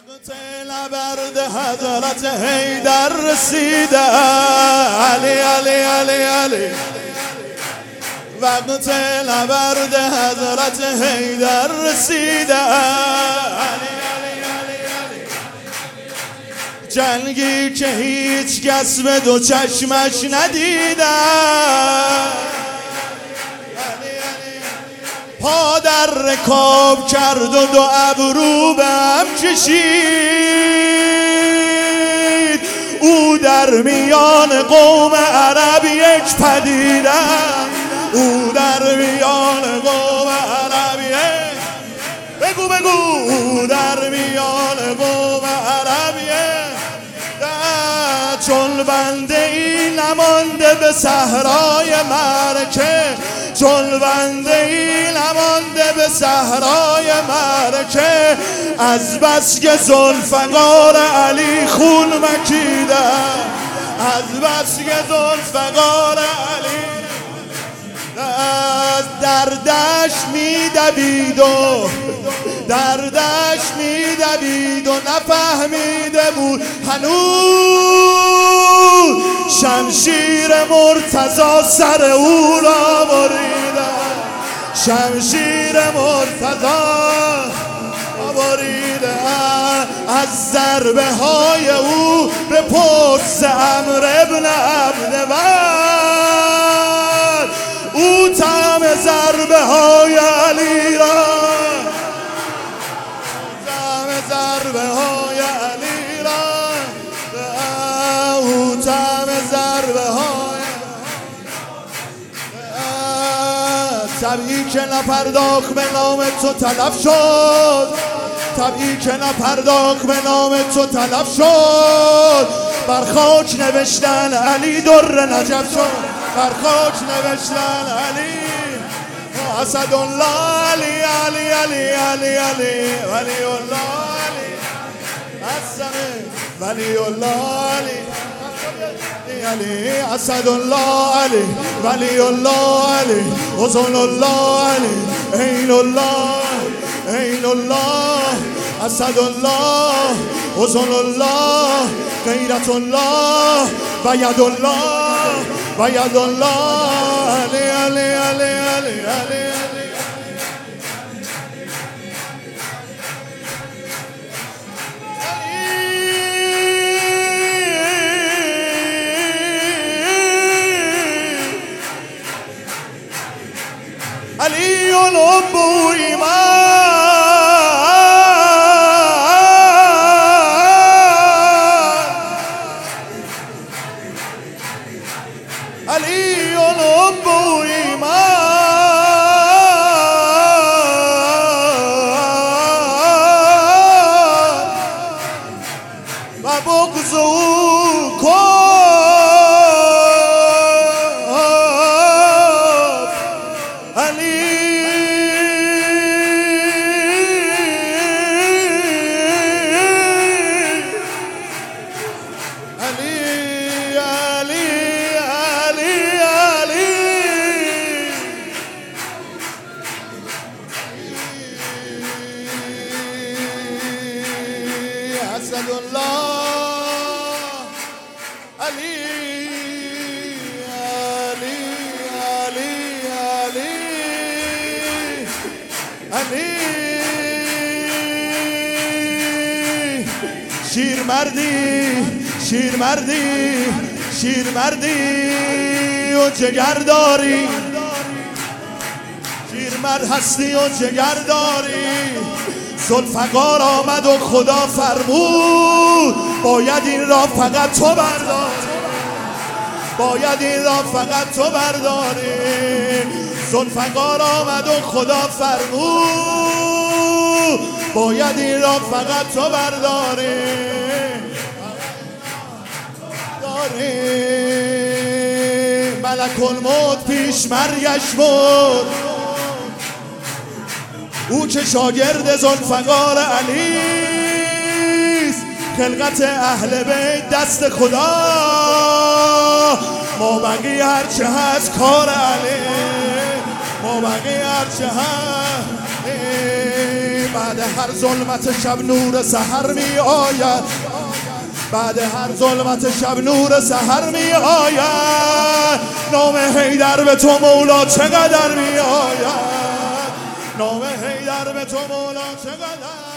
وقت نبرد حضرت حیدر رسیده، علی علی علی علی. وقت نبرد حضرت حیدر رسیده، علی علی علی علی. جنگی که هیچ کس به دو چشمش ندیده، پا در رکاب کرد و دو ابرو به هم کشید. او در میان قوم عرب یک پدیده، او در میان قوم عرب یک، بگو بگو، او در میان قوم عرب یک، چون بنده ای نمانده به صحرای معرکه، چون بنده ای نمانده به صحرای معرکه، از بس که ذوالفقار علی خون مکیده، از بس که ذوالفقار علی در دشت می‌دوید و در دشت می‌دوید و نفهمیده بود هنوز شمشیر مرتضی سر او را بریده، شمشیر مرتضی بریده. از ضربه های او به پشت عمرو ابن عبدود، او طعم ضربه های علی را، طعم ضربه های علی را، او طعم ضربه های. طبعی که نپرداخت به نام تو تلف شد، طبعی که نپرداخت به نام تو تلف شد. بر خاک نوشتن علی در نجف شد، بر خاک نوشتن علی اسدالله علی علی علی علی علی ولی الله علی اسمه ولی الله علی علی اسدالله علی ولی الله علی حسن الله علی عین الله عین الله اسدالله حسن الله غیرت الله و ید الله و ید الله علی علی علی علی علی. علی الحب ایمان، علی الحب ایمان و بغض او علی علی علی علی علی. شیرمردی شیرمردی شیرمردی و جگر داری، شیرمرد هستی و جگر داری. ذوالفقار آمد و خدا فرمود باید این را فقط تو برداری، باید این را فقط تو برداری. ذوالفقار آمد و خدا فرمود باید این را فقط تو برداری. ملک الموت پیش مرگش بود، او که شاگرد ذوالفقار علیست. خلقت اهل بیت دست خدا، ما بقی هرچه هست کار علی، ما بقی هرچه هست بعد هر ظلمت شب نور سحر می آید، بعد هر ظلمت شب نور سحر می آید. نام حیدر به تو مولا چقدر می آید، نام حیدر به تو مولا چقدر